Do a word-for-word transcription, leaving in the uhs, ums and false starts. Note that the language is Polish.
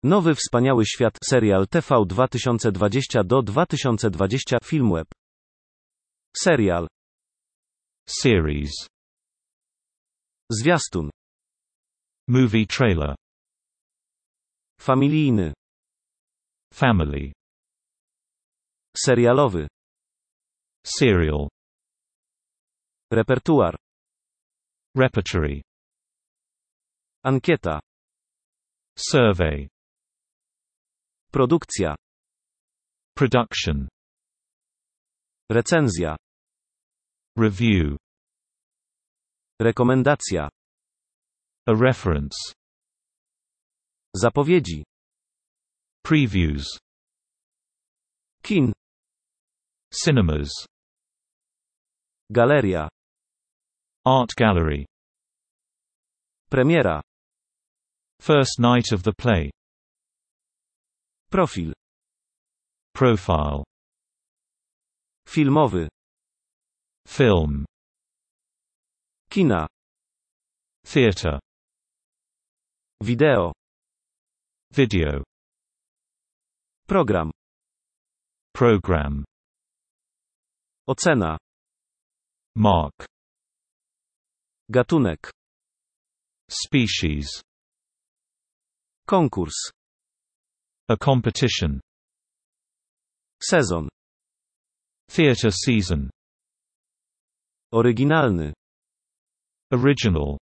Nowy wspaniały świat serial T V dwa tysiące dwadzieścia do dwa tysiące dwadzieścia Filmweb. Serial. Series. Zwiastun. Movie trailer. Familijny. Family. Serialowy. Serial. Repertuar. Repertory. Ankieta. Survey. Produkcja. Production. Recenzja. Review. Rekomendacja. A reference. Zapowiedzi. Previews. Kin. Cinemas. Galeria. Art gallery. Premiera. First night of the play. Profil. Profile. Filmowy. Film. Kina. Theater. Wideo. Video. Program. Program. Ocena. Mark. Gatunek. Species. Konkurs. A competition. Sezon. Theater season. Oryginalny. Original.